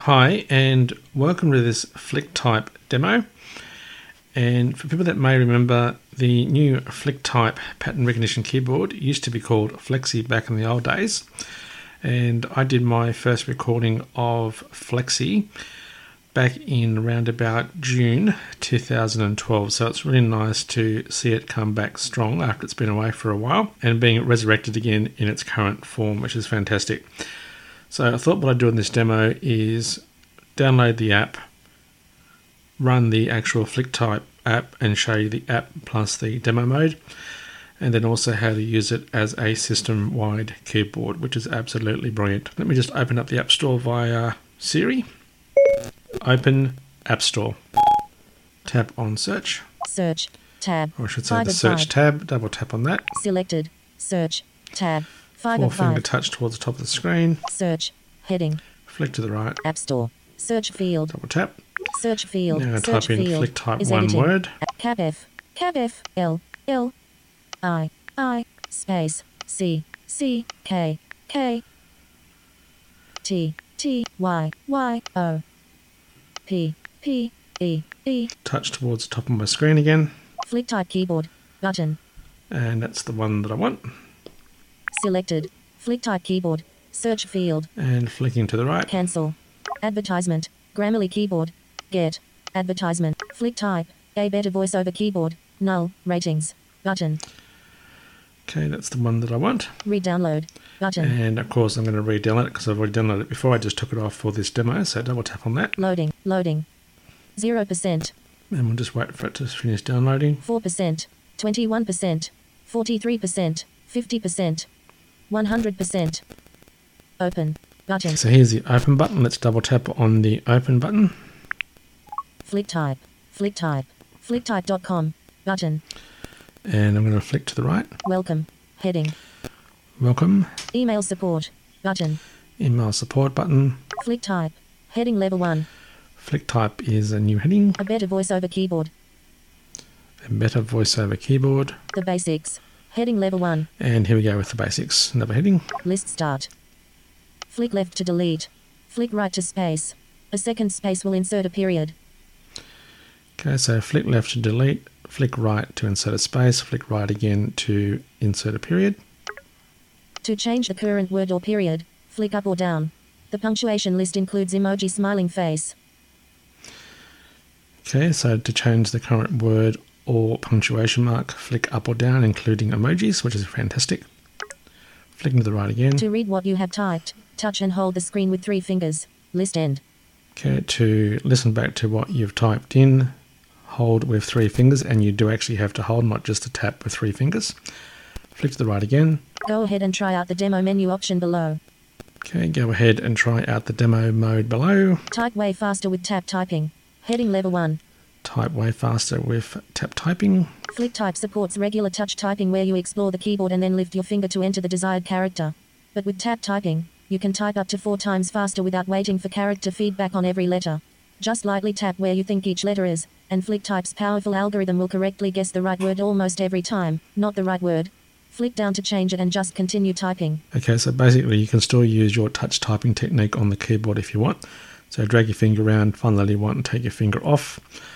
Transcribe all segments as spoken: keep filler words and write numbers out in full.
Hi and welcome to this FlickType demo. And for people that may remember, the new FlickType pattern recognition keyboard used to be called Flexi back in the old days. And I did my first recording of Flexi back in around about June two thousand twelve. So it's really nice to see it come back strong after it's been away for a while and being resurrected again in its current form, which is fantastic. So I thought what I'd do in this demo is download the app, run the actual FlickType app and show you the app plus the demo mode, and then also how to use it as a system-wide keyboard, which is absolutely brilliant. Let me just open up the App Store via Siri. Open App Store. Tap on Search. Search tab. Or I should say the Search tab. Double tap on that. Selected. Search tab. Five Four of finger five. touch towards the top of the screen. Search heading. Flick to the right. App Store. Search field. Double tap. Search field. Now Search type in field FlickType is one editing. word. Cap F. Cap F. L. L. I. I. Space. C. C. K. K. T. T. Y. Y. O. P. P. E. E. Touch towards the top of my screen again. FlickType keyboard. Button. And that's the one that I want. Selected. FlickType keyboard. Search field. And flicking to the right. Cancel. Advertisement. Grammarly keyboard. Get. Advertisement. FlickType. A better voiceover keyboard. Null. Ratings. Button. Okay, that's the one that I want. Re-download. Button. And of course I'm going to re-download it because I've already downloaded it before. I just took it off for this demo, so double tap on that. Loading. Loading. zero percent. And we'll just wait for it to finish downloading. four percent. twenty-one percent. forty-three percent. fifty percent. one hundred percent. Open. Button. So here's the open button. Let's double tap on the open button. FlickType. FlickType. FlickType dot com. Button. And I'm going to flick to the right. Welcome. Heading. Welcome. Email support. Button. Email support button. FlickType. Heading level one. FlickType is a new heading. A better voiceover keyboard. A better voiceover keyboard. The basics. Heading level one. And here we go with the basics. Another heading. List start. Flick left to delete. Flick right to space. A second space will insert a period. Okay, so flick left to delete. Flick right to insert a space. Flick right again to insert a period. To change the current word or period, flick up or down. The punctuation list includes emoji smiling face. Okay, so to change the current word or punctuation mark, flick up or down, including emojis, which is fantastic. Flicking to the right again. To read what you have typed, touch and hold the screen with three fingers. List end. Okay, to listen back to what you've typed in, hold with three fingers, and you do actually have to hold, not just to tap with three fingers. Flick to the right again. Go ahead and try out the demo menu option below. Okay, go ahead and try out the demo mode below. Type way faster with tap typing. Heading level one. Type way faster with tap typing. FlickType supports regular touch typing where you explore the keyboard and then lift your finger to enter the desired character. But with tap typing, you can type up to four times faster without waiting for character feedback on every letter. Just lightly tap where you think each letter is, and FlickType's powerful algorithm will correctly guess the right word almost every time, not the right word. Flick down to change it and just continue typing. Okay, so basically you can still use your touch typing technique on the keyboard if you want. So drag your finger around, find the letter you want and take your finger off.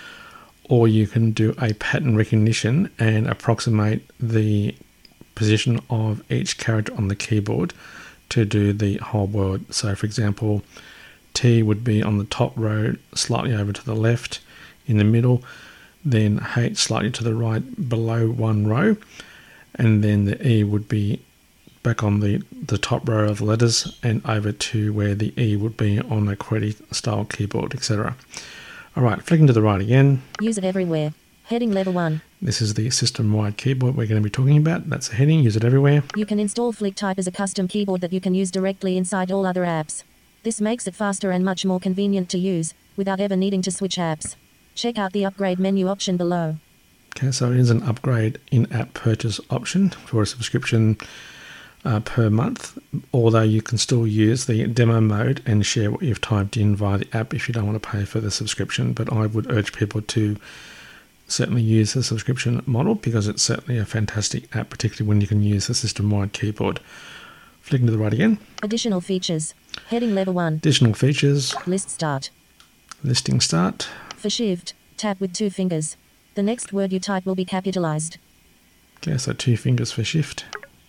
Or you can do a pattern recognition and approximate the position of each character on the keyboard to do the whole word. So for example, T would be on the top row, slightly over to the left, in the middle, then H slightly to the right below one row, and then the E would be back on the, the top row of the letters and over to where the E would be on a QWERTY style keyboard, et cetera. Alright, flicking to the right again. Use it everywhere. Heading level one. This is the system-wide keyboard we're going to be talking about. That's a heading, use it everywhere. You can install FlickType as a custom keyboard that you can use directly inside all other apps. This makes it faster and much more convenient to use, without ever needing to switch apps. Check out the upgrade menu option below. Okay, so it is an upgrade in-app purchase option for a subscription uh, per month, although you can still use the demo mode and share what you've typed in via the app if you don't want to pay for the subscription. But I would urge people to certainly use the subscription model because it's certainly a fantastic app, particularly when you can use the system-wide keyboard. Flicking to the right again. Additional features. Heading level one. Additional features. List start. Listing start. For shift, tap with two fingers. The next word you type will be capitalized. Okay, so two fingers for shift.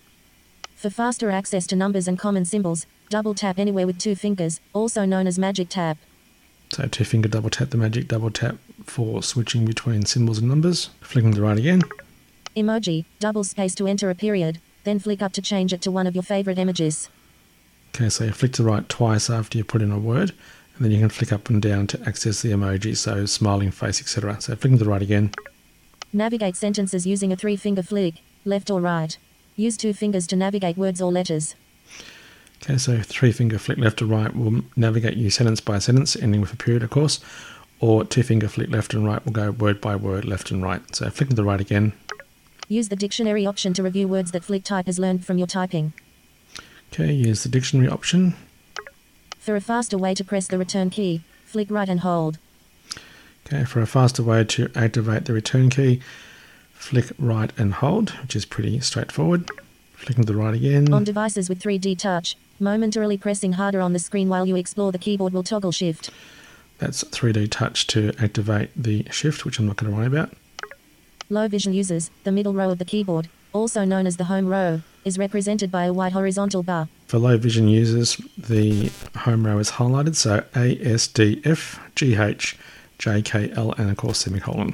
For faster access to numbers and common symbols, double tap anywhere with two fingers, also known as magic tap. So two finger double tap the magic double tap for switching between symbols and numbers. Flicking to the right again. Emoji, double space to enter a period, then flick up to change it to one of your favorite images. Okay, so you flick to the right twice after you put in a word, and then you can flick up and down to access the emoji, so smiling face, et cetera. So flicking to the right again. Navigate sentences using a three-finger flick, left or right. Use two fingers to navigate words or letters. Okay, so three finger flick left to right will navigate you sentence by sentence, ending with a period, of course, or two finger flick left and right will go word by word, left and right. So flicking to the right again. Use the dictionary option to review words that FlickType has learned from your typing. Okay, use the dictionary option. For a faster way to press the return key, flick right and hold. Okay, for a faster way to activate the return key, flick right and hold, which is pretty straightforward. Flicking to the right again. On devices with three D touch, momentarily pressing harder on the screen while you explore the keyboard will toggle shift. That's three D touch to activate the shift, which I'm not going to worry about. Low vision users, the middle row of the keyboard, also known as the home row, is represented by a white horizontal bar. For low vision users, the home row is highlighted, so A, S, D, F, G, H, J, K, L, and of course semicolon.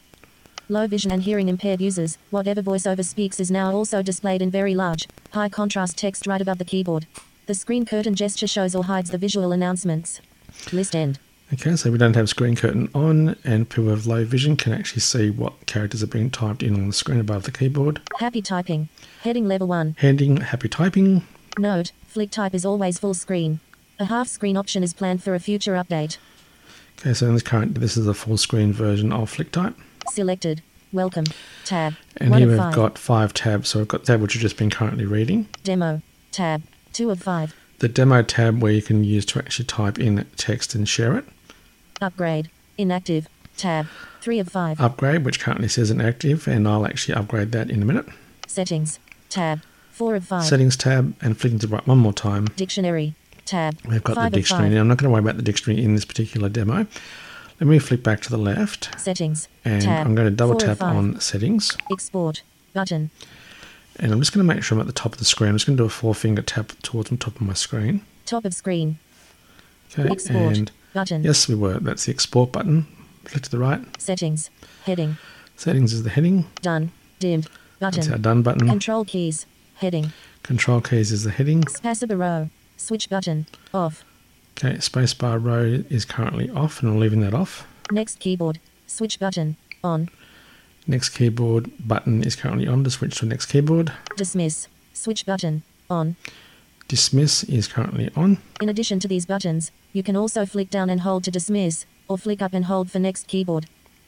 Low vision and hearing impaired users, whatever VoiceOver speaks is now also displayed in very large, high contrast text right above the keyboard. The screen curtain gesture shows or hides the visual announcements. List end. Okay, so we don't have screen curtain on, and people with low vision can actually see what characters are being typed in on the screen above the keyboard. Happy typing. Heading level one. Heading happy typing. Note, FlickType is always full screen. A half screen option is planned for a future update. Okay, so in this current, this is a full screen version of FlickType. Selected. Welcome. Tab. And One here of we've five. got five tabs. So we've got the tab which we've just been currently reading. Demo. Tab. Two of five. The demo tab where you can use to actually type in text and share it. Upgrade. Inactive. Tab. Three of five. Upgrade, which currently says inactive, and I'll actually upgrade that in a minute. Settings. Tab. Four of five. Settings tab, and flicking to the right one more time. Dictionary. Tab. We've got Five the of dictionary. five. Now, I'm not going to worry about the dictionary in this particular demo. Let me flick back to the left, Settings. and Tab. I'm going to double Four tap of five. on settings. Export. Button. And I'm just going to make sure I'm at the top of the screen. I'm just going to do a four finger tap towards the top of my screen. Top of screen. Okay, Export. and Button. yes, we were. That's the export button. Flick to the right. Settings. Heading. Settings is the heading. Done. Dimmed. That's our Button. done button. Control keys. Heading. Control keys is the heading. Spacebar row. Switch button. Off. Okay, spacebar row is currently off, and I'm leaving that off. Next keyboard. Switch button. On. Next keyboard button is currently on to switch to the next keyboard. Dismiss. Switch button. On. Dismiss is currently on. In addition to these buttons, you can also flick down and hold to dismiss, or flick up and hold for next keyboard.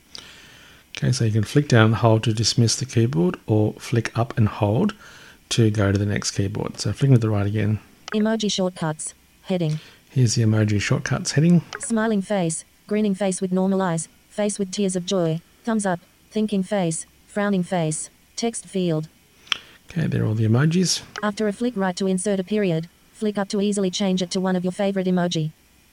Okay, so you can flick down and hold to dismiss the keyboard, or flick up and hold to go to the next keyboard. So flicking to the right again. Emoji shortcuts. Heading. Here's the emoji shortcuts heading. Smiling face. Grinning face with normal eyes. Face with tears of joy. Thumbs up. Thinking face. Frowning face. Text field. Okay, there are all the emojis. After a flick right to insert a period, flick up to easily change it to one of your favorite emoji.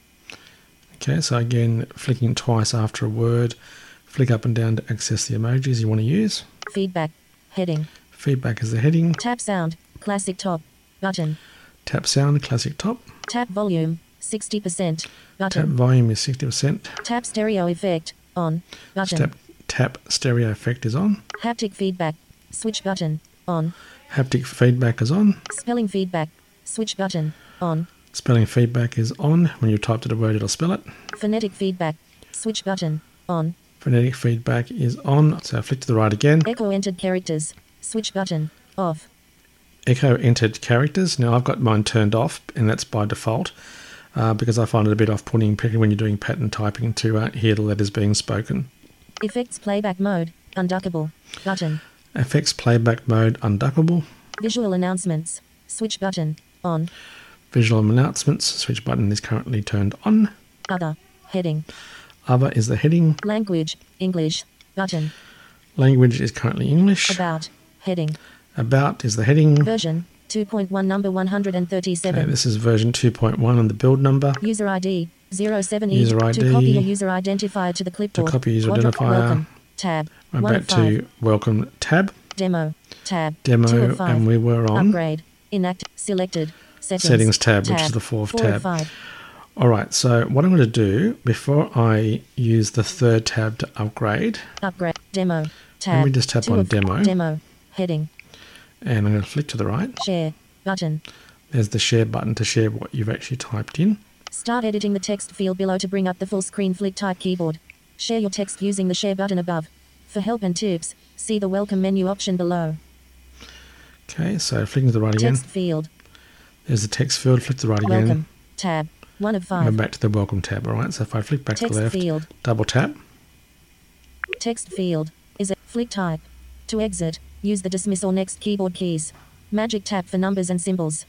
Okay, so again, flicking twice after a word, flick up and down to access the emojis you want to use. Feedback. Heading. Feedback is the heading. Tap sound. Classic top. Button. Tap sound, classic top. Tap volume. sixty percent. Tap Button. volume is sixty percent. Tap stereo effect. On. Button. Tap, tap stereo effect is on. Haptic feedback. Switch button. On. Haptic feedback is on. Spelling feedback. Switch button. On. Spelling feedback is on. When you typed a word, it'll spell it. Phonetic feedback. Switch button. On. Phonetic feedback is on. So flick to the right again. Echo entered characters. Switch button. Off. Echo entered characters. Now I've got mine turned off, and that's by default, uh, because I find it a bit off-putting, particularly when you're doing pattern typing, to uh, hear the letters being spoken. Effects playback mode. Unduckable. Button. Effects playback mode unduckable. Visual announcements. Switch button. On. Visual announcements. Switch button is currently turned on. Other. Heading. Other is the heading. Language. English. Button. Language is currently English. About. Heading. About is the heading. Version. two point one number one hundred thirty-seven. Okay, this is version two point one and the build number. User I D zero seven E. User I D. To copy your user identifier to the clipboard. To copy user Quadra- identifier. Welcome. Tab. I'm one back of five. to welcome tab. Demo. Tab. Demo, two of five. and we were on Upgrade. Enact. Selected. Settings. Settings tab, which is the fourth four tab. Of five. All right, so what I'm going to do before I use the third tab to upgrade, Upgrade. Demo. Tab. let me just tap two on of- demo, Demo. Heading. and I'm going to flick to the right. Share. Button. There's the share button to share what you've actually typed in. Start editing the text field below to bring up the full screen FlickType keyboard. Share your text using the share button above. For help and tips, see the welcome menu option below. Okay, so flicking to the right again. Text field. There's the text field, flick to the right again. Welcome. Tab. One of And we're five. back to the welcome tab. All right, so if I flick back to Text the left, field. double tap. Text field. Is it FlickType? To exit, use the dismiss or next keyboard keys. Magic tap for numbers and symbols.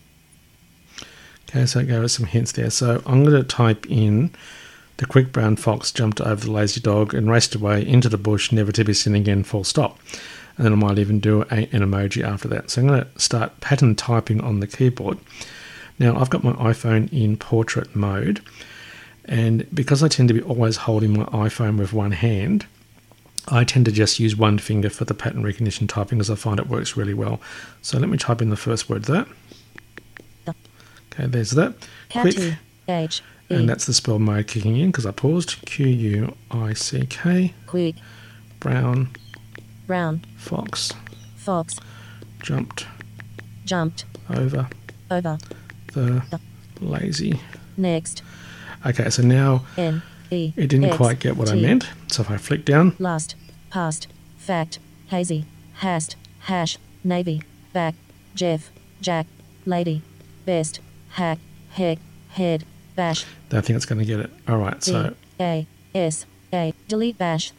Okay, so it gave us some hints there. So I'm going to type in the quick brown fox jumped over the lazy dog and raced away into the bush, never to be seen again, full stop. And then I might even do a, an emoji after that. So I'm going to start pattern typing on the keyboard. Now I've got my iPhone in portrait mode, and because I tend to be always holding my iPhone with one hand, I tend to just use one finger for the pattern recognition typing because I find it works really well. So let me type in the first word there. The. Okay, there's that. Cat Quick. H. E. And that's the spell mode kicking in because I paused. Q U I C K. Quick. Brown. Brown. Fox. Fox. Jumped. Jumped. Over. Over. The. The. Lazy. Next. Okay, so now N. E. it didn't X, quite get what I T. meant. So if I flick down. Last. Past. Fact. Hazy. Hast. Hash. Navy. Back. Jeff. Jack. Lady. Best. Hack. Heck. Head. Bash. Don't think it's going to get it. All right, so. B. A. S. A. Delete bash.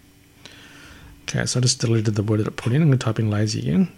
Okay, so I just deleted the word that it put in. I'm going to type in lazy again.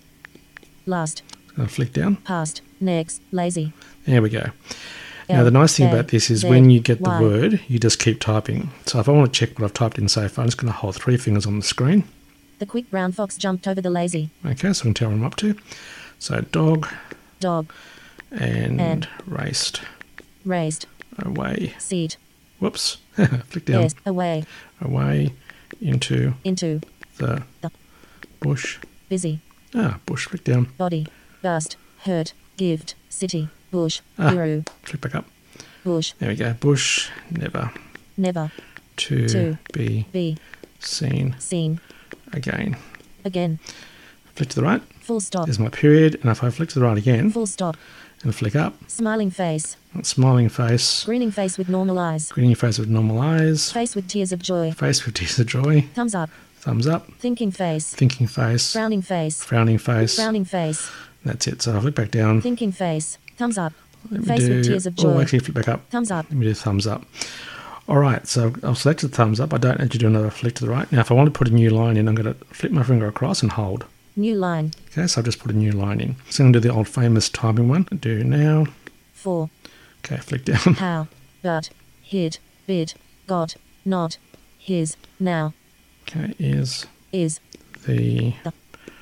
Last. I'm going to flick down. Past. Next. Lazy. There we go. Now, L, the nice thing A, about this is Z, when you get the Y. word, you just keep typing. So if I want to check what I've typed in so far, I'm just going to hold three fingers on the screen. The quick brown fox jumped over the lazy. Okay, so I can tell what I'm up to. So dog Dog. and, And. raced Raised. away. Seat. Whoops. Flick down. Yes. Away. Away into Into. the The. bush. Busy. Ah, bush. Flick down. Body. Bust. Hurt. Gift. City. Bush. Ah. Guru. Flick back up. Bush. There we go. Bush. Never Never. to, To. be Be. seen Seen. again. Again. Flick to the right. Full stop. There's my period. And if I flick to the right again Full stop. and flick up, Smiling face. smiling face, Grinning face with normal eyes. grinning face with normal eyes, Face with tears of joy. face with tears of joy, Thumbs up. thumbs up, Thinking face. thinking face, Frowning face. frowning face. Frowning face. That's it. So I flick back down. Thinking face. Thumbs up. Let me Face do, with tears of Oh, joy. actually, flip back up. Thumbs up. Let me do thumbs up. All right, so I've selected thumbs up. I don't need to do another flick to the right. Now, if I want to put a new line in, I'm going to flip my finger across and hold. New line. Okay, so I've just put a new line in. So I'm going to do the old famous typing one. Do now. For. Okay, flick down. How. But. Hid. Bid. Got. Not. His. Now. Okay, is Is. the The.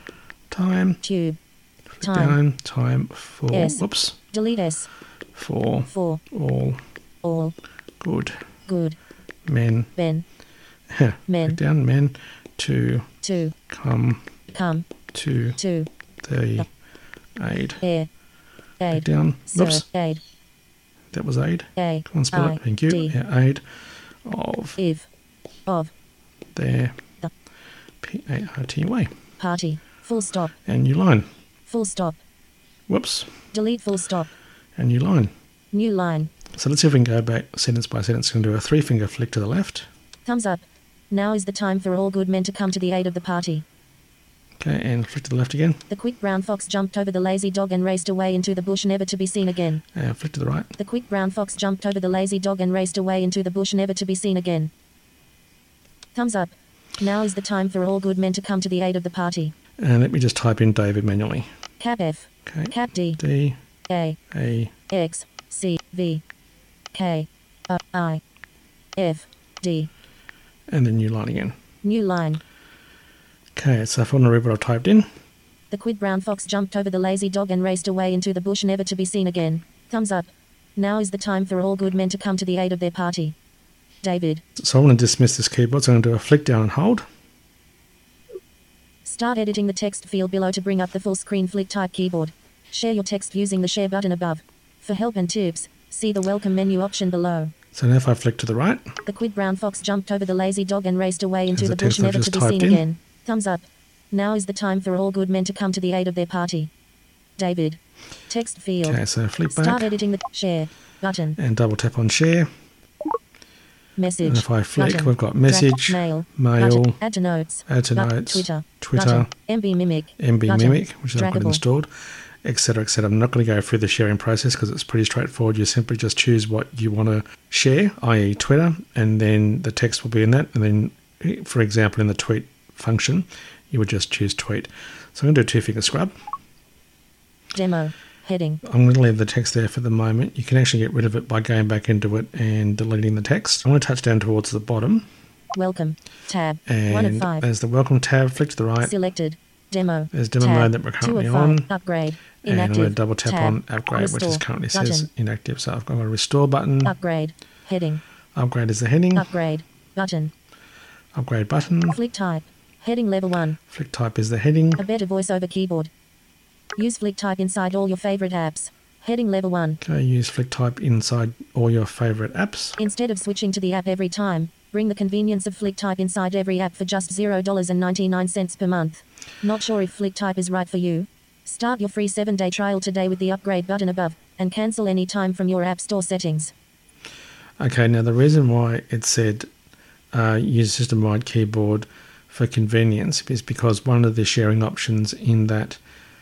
time. Tube. Flick Time. down. Time for, S. whoops, Delete S. for For. all All. good Good. men. Ben. Flick Men. down, men to To. come Come. to To. the aid. Air. Flick Aid. down. Sir. Whoops, Aid. that was aid. A. Come on, spell I. it. Thank you. D. Yeah, aid of If. Of. their The. P A R T way. Party. Full stop. And new line. Full stop. Whoops, Delete full stop. and new line. New line. So let's see if we can go back sentence by sentence. We're going to do a three finger flick to the left. Thumbs up. Now is the time for all good men to come to the aid of the party. Okay, and flick to the left again. The quick brown fox jumped over the lazy dog and raced away into the bush never to be seen again. And flick to the right. The quick brown fox jumped over the lazy dog and raced away into the bush never to be seen again. Thumbs up. Now is the time for all good men to come to the aid of the party. And let me just type in David manually. Cap F. Okay, Cap D. D A. A X. C. V. K. O. I. F. D. and then new line again. New line. Okay, so if I want to read what I've typed in, The quid brown fox jumped over the lazy dog and raced away into the bush, never to be seen again. Thumbs up. Now is the time for all good men to come to the aid of their party. David. So I want to dismiss this keyboard, so I'm going to do a flick down and hold. Start editing the text field below to bring up the full screen FlickType keyboard. Share your text using the share button above. For help and tips, see the welcome menu option below. So now if I flick to the right. The quid brown fox jumped over the lazy dog and raced away into There's the the bush, text I've never just to be seen typed in. again. Thumbs up. Now is the time for all good men to come to the aid of their party. David. Text field. Okay, so flick Start back editing the share button. and double tap on share. Message. And if I flick, button. we've got message, Mail. mail, Button. Add to notes. add to But- notes, Twitter. Twitter, Button. M B Mimic. M B Button. Mimic, which I've got Trackable. installed, et cetera, et cetera. I'm not going to go through the sharing process because it's pretty straightforward. You simply just choose what you want to share, that is Twitter, and then the text will be in that. And then, for example, in the tweet function, you would just choose tweet. So I'm going to do a two-finger scrub. Demo. Heading. I'm going to leave the text there for the moment. You can actually get rid of it by going back into it and deleting the text. I'm going to touch down towards the bottom. Welcome. Tab. One of And five. there's the welcome tab. Flick to the right. Selected. Demo. There's demo Tab. mode that we're Two currently of five. on. Upgrade. And I'm Inactive. going to double tap Tab. on upgrade, which is Restore. currently Button. says inactive. So I've got a restore button. Upgrade. Heading. Upgrade is the heading. Upgrade. Button. Upgrade button. FlickType. Heading level one. Flick type is the heading. A better voiceover keyboard. Use FlickType inside all your favorite apps. Heading level one. Okay, use flick type inside all your favorite apps. Instead of switching to the app every time, bring the convenience of FlickType inside every app for just zero dollars and ninety-nine cents per month. Not sure if FlickType is right for you? Start your free seven-day trial today with the upgrade button above, and cancel any time from your App Store settings. Okay, now the reason why it said uh, use system-wide keyboard for convenience is because one of the sharing options in that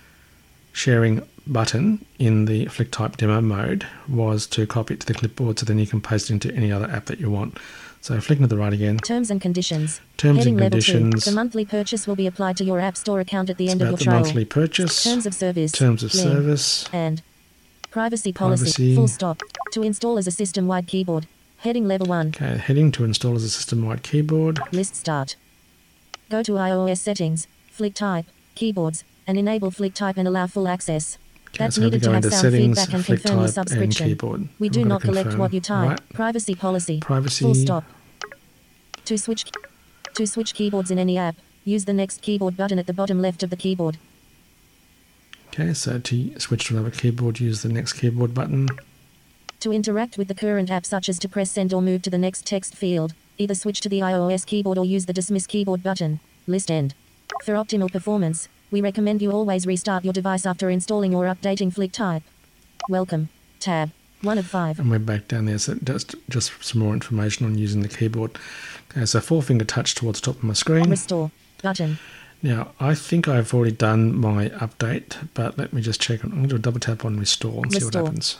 sharing button in the FlickType demo mode was to copy it to the clipboard, so then you can paste it into any other app that you want. So flicking to the right again. Terms and conditions. Terms Heading and level two. conditions. The monthly purchase will be applied to your App Store account at the It's end of about your the trial. monthly purchase. Terms of service. Terms of Link. service. And privacy policy. Privacy. Full stop. To install as a system-wide keyboard. Heading level one. Okay, heading to install as a system-wide keyboard. List start. Go to iOS settings, FlickType, keyboards, and enable FlickType and allow full access. Okay, That's so we needed go to have into sound settings, feedback and confirm your FlickType and subscription. keyboard. We We've do got to not collect confirm. what you type. Right. Privacy policy. Privacy. Full stop. To switch to switch keyboards in any app, use the next keyboard button at the bottom left of the keyboard. Okay, so to switch to another keyboard, use the next keyboard button. To interact with the current app, such as to press send or move to the next text field, either switch to the iOS keyboard or use the dismiss keyboard button. List end. For optimal performance, we recommend you always restart your device after installing or updating FlickType. Welcome. Tab. One of five. And we're back down there, so just, just some more information on using the keyboard. Okay, so four finger touch towards the top of my screen. Restore. Button. Now, I think I've already done my update, but let me just check. I'm going to do a double tap on restore and see Restore. what happens.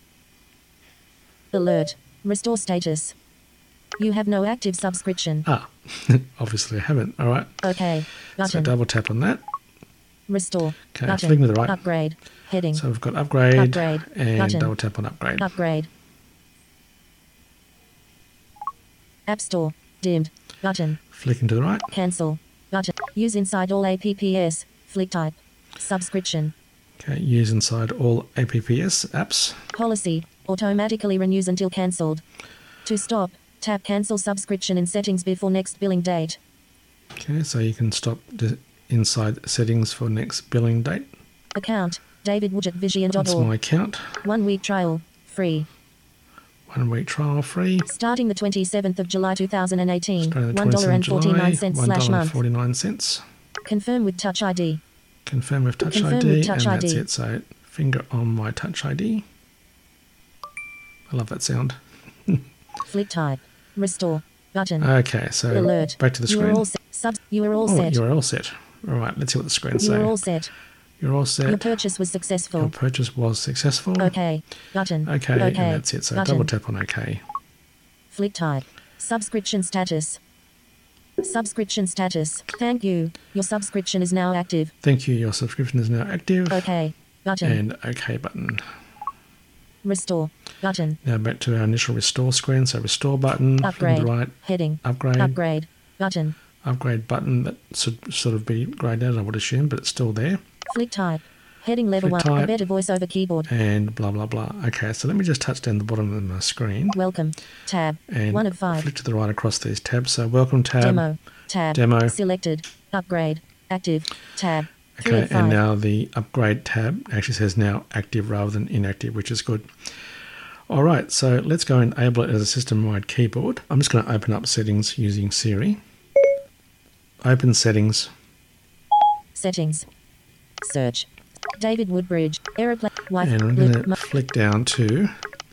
Alert. Restore status. You have no active subscription. Ah, obviously I haven't. All right. Okay. So Button. double tap on that. Restore. Okay, Button. flicking to the right. Upgrade. Heading. So we've got upgrade, Upgrade. and Button. double tap on upgrade. Upgrade. App Store. Dimmed. Button. Flicking to the right. Cancel. Button. Use inside all apps. FlickType. Subscription. Okay, use inside all apps apps. Policy. Automatically renews until cancelled. To stop, tap cancel subscription in settings before next billing date. Okay, so you can stop the inside settings for next billing date. Account. David Woodgett Vision dot That's org. my account. One week trial. Free. One week trial free. Starting the twenty-seventh of July two thousand eighteen. Starting the one dollar and twenty-seventh of forty-nine July, cents one slash dollar and month. forty-nine cents. Confirm with Touch I D. Confirm with Touch Confirm I D, with Touch and I that's D. it. So finger on my Touch I D. I love that sound. FlickType. Restore. Button. Okay, so Alert. back to the You are screen. all set. Sub- you are all Oh, set. you're all set. All right, let's see what the screen You says. are all set. You're all set. Your purchase was successful. Your purchase was successful. Okay. Button. Okay, Okay. and that's it. So Button. double tap on OK. FlickType. Subscription status. Subscription status. Thank you. Your subscription is now active. Thank you. Your subscription is now active. Okay. Button. And OK button. Restore. Button. Now back to our initial restore screen. So restore button. From Upgrade. the right. Heading. Upgrade. Upgrade. Button. Upgrade button. That should sort of be grayed out, I would assume, but it's still there. Flick type. Heading level Flick one. type. A better voiceover keyboard. And blah, blah, blah. Okay, so let me just touch down the bottom of my screen. Welcome. Tab. And one of five. flick to the right across these tabs. So welcome tab. Demo. Tab. Demo. Selected. Upgrade. Active. Tab. Three Okay, of five. and now the upgrade tab actually says now active rather than inactive, which is good. All right, so let's go and enable it as a system-wide keyboard. I'm just going to open up settings using Siri. Open settings. Settings. Search. David Woodbridge. Aeroplane. Wi-Fi. And I'm Blue- going to mo- flick down to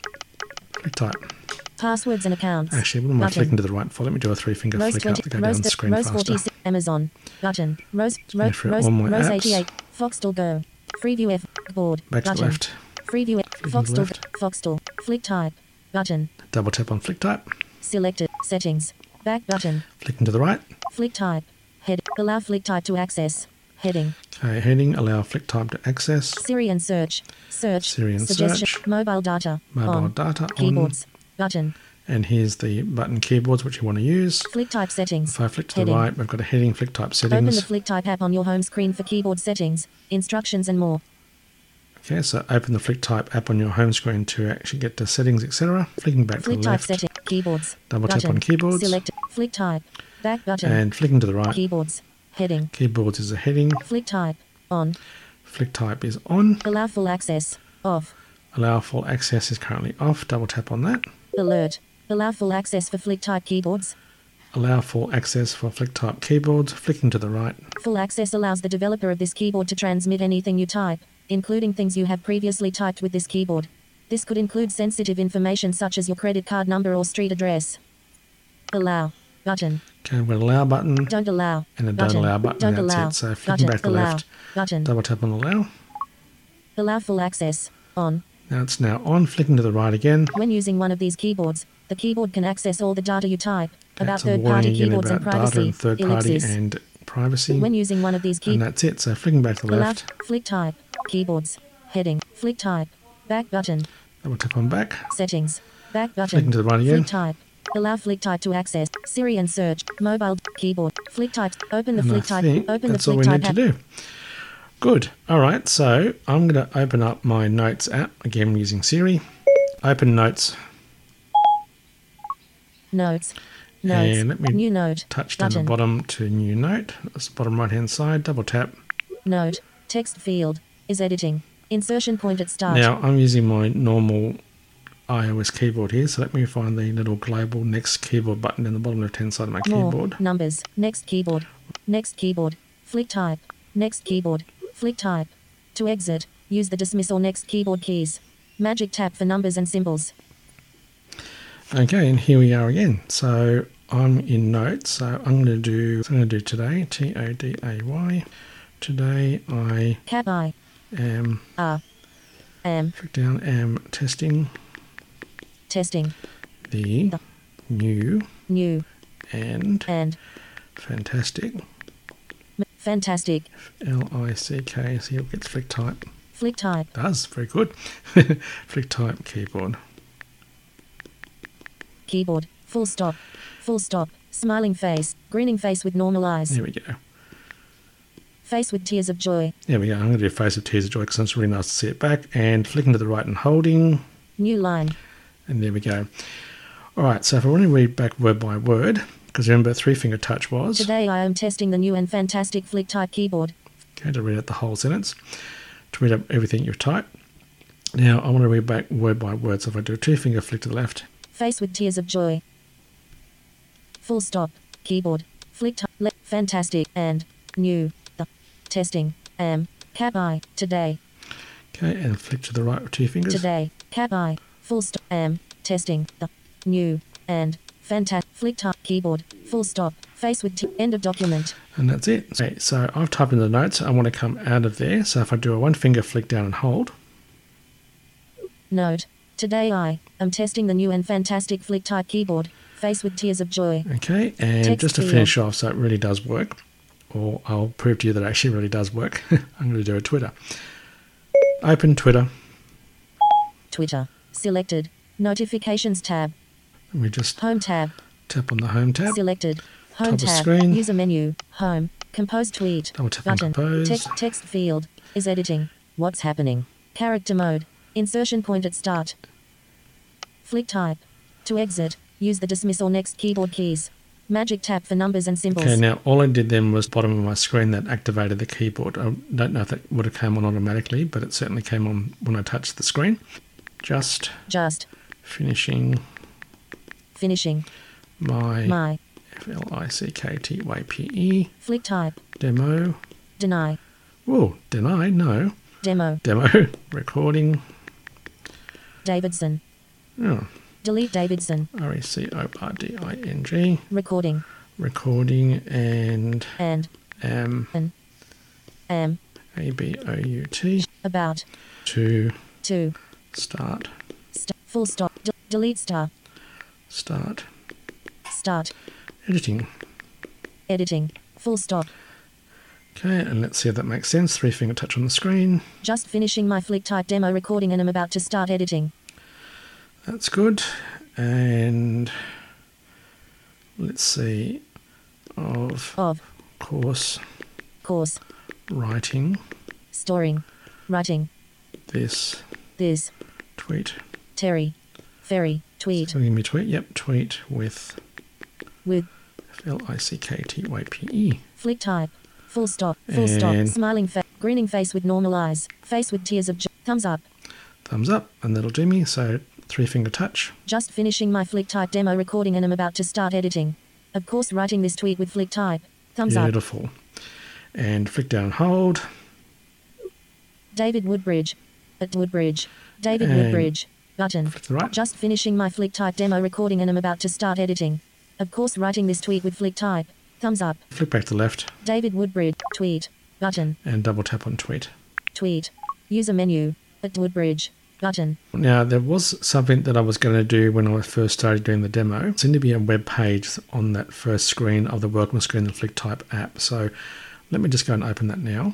flick type. Passwords and accounts. Actually, I wouldn't mind Button. flicking to the right. Let me do a three-finger Rose flick up twenty. to go Rose, down the screen Rose faster. forty-six. Amazon. Button. Rose. Rose. for Rose. all my Rose apps. eighty-eight. Foxtel Go. Freeview F. Board. Back to Button. the left. Freeview F. Flicking to the Foxtel. left. Foxtel. Flick type. Button. Double tap on flick type. Selected. Settings. Back button. Flicking to the right. Flick type. Head. Allow flick type to access. Heading. Okay, heading, allow flick type to access. Siri and search. Search. Siri and Suggestion. search. Mobile data. Mobile on. data on. Keyboards. Button. And here's the button keyboards which you want to use. Flick type settings. If I flick to Heading. the right, we've got a heading, flick type Open settings. the Flick type app on your home screen for keyboard settings, instructions and more. Okay, so open the flick type app on your home screen to actually get to settings, et cetera. Flicking back Flick to the type left. setting. Keyboards. Double tap button. on keyboards. Select. Flick type. Back button. And flicking to the right. Keyboards. Heading. Keyboards is a heading. Flick type. On. Flick type is on. Allow full access. Off. Allow full access is currently off. Double tap on that. Alert. Allow full access for Flick type keyboards. Allow full access for flick type keyboards. Flicking to the right. Full access allows the developer of this keyboard to transmit anything you type, including things you have previously typed with this keyboard. This could include sensitive information such as your credit card number or street address. Allow. Button. Okay, we've got an allow button Don't allow. and a don't Button. allow button. Don't That's allow. it. So flicking Button. back to the allow. left. Button. Double tap on allow. Allow full access. On. Now it's now on. Flicking to the right again. When using one of these keyboards, the keyboard can access all the data you type about That's a warning third-party again keyboards and about data privacy. and third party Ellipsis. and privacy. When using one of these And keyboards, that's it. So flicking back to the allow left. flick type, keyboards, heading, flick type, back button, Double tap on back. settings, back button, Flicking to the right again. flick type, allow flick type to access, Siri and search, mobile, keyboard, flick type, open the And I flick type, think open the that's all flick we type need app. to do. Good. All right. So I'm going to open up my Notes app again using Siri. Open Notes. Notes, notes, And let me new note, Touch down button, the bottom to New Note. That's the bottom right hand side. Double tap. note, text field, is editing, insertion point at start. Now I'm using my normal iOS keyboard here. So let me find the little global next keyboard button in the bottom left hand side of my More, keyboard. numbers, next keyboard, next keyboard, flick type, next keyboard, flick type. To exit, use the dismiss or next keyboard keys. Magic tap for numbers and symbols. Okay, and here we are again. So I'm in Notes. So I'm going to do. So I'm going to do today. T O D A Y. Today I Cap I, am. R, am, Click down. Am testing testing, the The. new new, and and, fantastic m- fantastic, L I C K. See, it gets flick type. flick type, Does very good. Flick type keyboard. keyboard, full stop, full stop, smiling face, grinning face with normal eyes, There we go. face with tears of joy, There we go. I'm going to do a face of tears of joy because it's really nice to see it back. And flicking to the right and holding. new line, And there we go. All right, so if I want to read back word by word, because remember three finger touch was. today I am testing the new and fantastic flick type keyboard, Okay, to read out the whole sentence. To read up everything you've typed. Now I want to read back word by word. So if I do a two finger flick to the left. face with tears of joy, full stop, keyboard, flick type, le- fantastic, and, new, the, testing, am, cap I, today, Okay, and flick to the right with two fingers. today, cap I, full stop, am, testing, the, new, and, fantastic, flick type, keyboard, full stop, face with t- end of document, And that's it. Okay, so I've typed in the notes. I want to come out of there. So if I do a one finger flick down and hold. note, today I am testing the new and fantastic flick type keyboard, face with tears of joy, Okay, and Text just to field. finish off, so it really does work, or I'll prove to you that it actually really does work. I'm going to do a Twitter. Open Twitter. Twitter, selected, notifications tab, And we just home tab, tap on the home tab. selected, home Top of tab, screen. user menu, home, Compose tweet. Double tap on Button. compose. Text text field is editing. What's happening? Character mode. Insertion point at start. Flick type. To exit, use the dismiss or next keyboard keys. Magic tap for numbers and symbols. Okay, now all I did then was bottom of my screen that activated the keyboard. I don't know if that would have come on automatically, but it certainly came on when I touched the screen. Just. Just. Finishing. Finishing. My. My. F L I C K T Y P E. Flick type. Demo. Deny. Oh, deny? No. Demo. Demo. Recording. Davidson. Oh. Delete Davidson. R E C O R D I N G. Recording. Recording and. And. Am. An. Am. A B O U T. About. To. To. Start. St- full stop. D- delete star. Start. Start. Editing. Editing. Full stop. Okay, and let's see if that makes sense. Three finger touch on the screen. Just finishing my Flick type demo recording and I'm about to start editing. That's good. And let's see. Of. Of. Course. Course. Writing. Storing. Writing. This. This. Tweet. Terry. Ferry. Tweet. So give me tweet. Yep, tweet with. With. F L I C K T Y P E. Flick type. Full stop. Full stop. And- Smiling face. Grinning face with normal eyes. Face with tears of joy. Thumbs up. Thumbs up, and that'll do me. So three finger touch. Just finishing my Flick type demo recording and I'm about to start editing. Of course, writing this tweet with Flick type. Thumbs up. Beautiful. And flick down, hold. David Woodbridge. At Woodbridge. David And- Woodbridge. Button. Flick to the right. Just finishing my Flick type demo recording and I'm about to start editing. Of course, writing this tweet with Flick type. Thumbs up. Flick back to left David Woodbridge. Tweet. Button. and double tap on tweet. Tweet. User menu. At Woodbridge. Button. Now, there was something that I was going to do when I first started doing the demo. It seemed to be a web page on that first screen of the welcome screen of the Flick type app. So let me just go and open that now.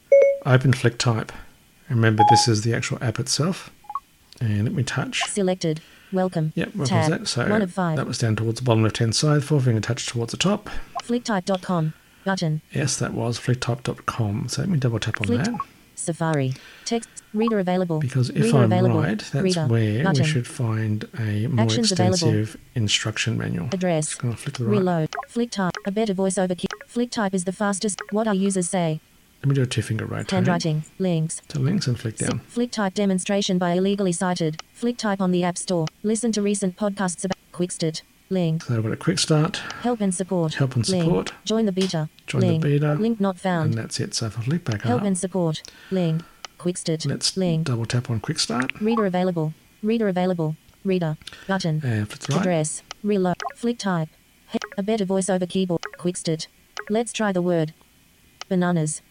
Open Flick type. Remember, this is the actual app itself. And let me touch. Selected. Welcome. Yep, what Tab. was that? So One of five. that was down towards the bottom left-hand side. Four finger touch towards the top. Flicktype dot com. Button. Yes, that was flicktype dot com. So let me double tap on Flick- that. Safari. Text. Reader available. Because if Reader I'm available. right, that's Reader. where Button. we should find a more Actions available. extensive instruction manual. Address. Just going to flick to the right. Reload. Flicktype. A better voiceover key. Flicktype is the fastest. What our users say. Let me do a two-finger rotate. Handwriting. Links. To links and flick down. Flicktype demonstration by illegally cited. Flicktype on the App Store. Listen to recent podcasts about Quickstart. Link. So I've got a quick start, Help and support. help and Link. support, Join the beta. join Link. the beta, Link not and found. that's it. So if I flick back Help up, and support. Link. Quickstart. let's Link. double tap on quick start Reader available. Reader available. Reader. Button. and flick to the right. Address. Reload. Flicktype. He- A better voiceover keyboard. Quickstart. Let's try the word. Bananas.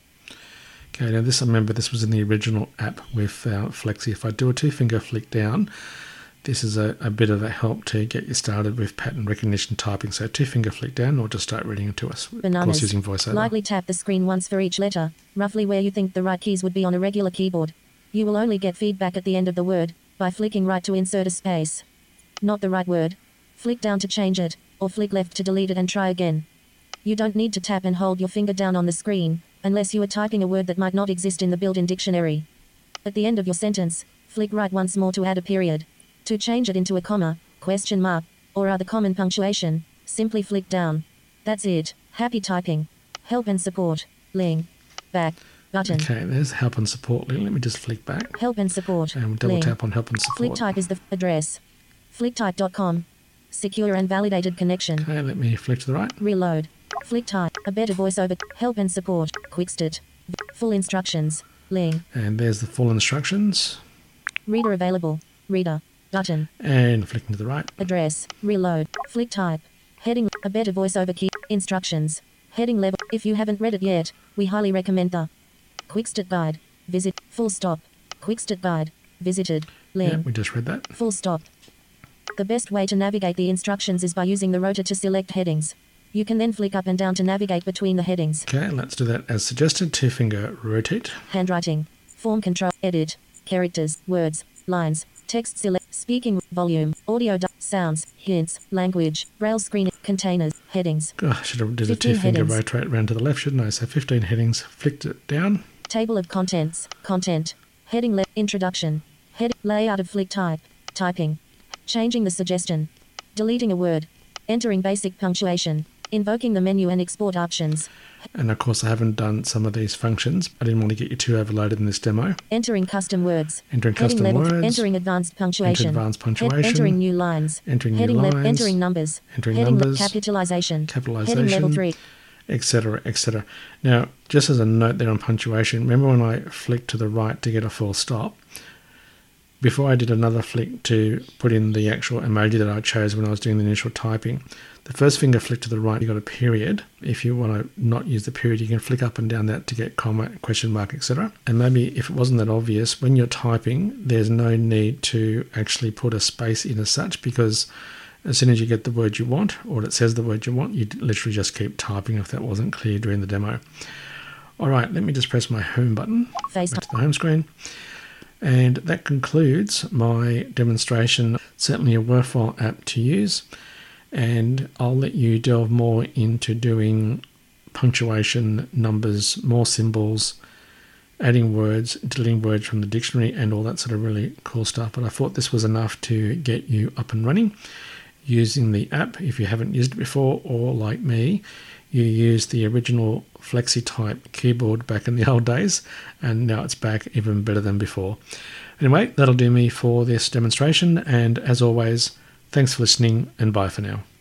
Okay, now this, I remember this was in the original app with uh, Flexi. If I do a two-finger flick down, this is a, a bit of a help to get you started with pattern recognition typing. So two-finger flick down or just start reading it to us. Of Bananas. course, using VoiceOver. Lightly tap the screen once for each letter, roughly where you think the right keys would be on a regular keyboard. You will only get feedback at the end of the word, by flicking right to insert a space. Not the right word. Flick down to change it, or flick left to delete it and try again. You don't need to tap and hold your finger down on the screen, unless you are typing a word that might not exist in the built-in dictionary. At the end of your sentence, flick right once more to add a period. To change it into a comma, question mark, or other common punctuation, simply flick down. That's it. Happy typing. Help and support. Link. Back. Button. Okay, there's help and support link. Let me just flick back Help and support. and we'll double Link. tap on help and support. Flicktype is the f- address. Flicktype dot com. Secure and validated connection. Okay, let me flick to the right. Reload. Flicktype. A better voiceover. Help and support. Quickstart. V- Full instructions. Link. And there's the full instructions. Reader available. Reader. Button. And flicking to the right. Address. Reload. Flicktype. Heading. A better voiceover key. Instructions. Heading level. If you haven't read it yet, we highly recommend the Quickstart Guide. Visit. Full stop. Quickstart Guide. Visited. Link. Yeah, we just read that. Full stop. The best way to navigate the instructions is by using the rotor to select headings. You can then flick up and down to navigate between the headings. Okay, let's do that as suggested. Two finger rotate. Handwriting. Form control. Edit. Characters. Words. Lines. Text select. Speaking. Volume. Audio. Du- sounds. Hints. Language. Braille screen. containers, headings, Oh, I should have did a fifteen two-finger headings. rotate around to the left, shouldn't I? So fifteen headings, flicked it down. table of contents, content, heading le- introduction, head layout of flick type, typing, changing the suggestion, deleting a word, entering basic punctuation, invoking the menu and export options, And of course, I haven't done some of these functions. I didn't want to get you too overloaded in this demo. entering custom words, Entering heading custom level, words, entering advanced punctuation, enter advanced head- punctuation, entering new lines, entering new heading le- lines, entering numbers, entering heading le- numbers, capitalization, capitalization, heading level three, et cetera, et cetera. Now, just as a note there on punctuation, remember when I flicked to the right to get a full stop? Before I did another flick to put in the actual emoji that I chose when I was doing the initial typing, the first finger flick to the right, you got a period. If you want to not use the period, you can flick up and down that to get comma, question mark, et cetera. And maybe if it wasn't that obvious, when you're typing, there's no need to actually put a space in as such, because as soon as you get the word you want, or it says the word you want, you literally just keep typing if that wasn't clear during the demo. All right, let me just press my home button, FaceTime. back to the home screen. And that concludes my demonstration. Certainly a worthwhile app to use. And I'll let you delve more into doing punctuation, numbers, more symbols, adding words, deleting words from the dictionary, and all that sort of really cool stuff. But I thought this was enough to get you up and running using the app if you haven't used it before, or like me, you used the original FlexiType keyboard back in the old days, and now it's back even better than before. Anyway, that'll do me for this demonstration, and as always, thanks for listening, and bye for now.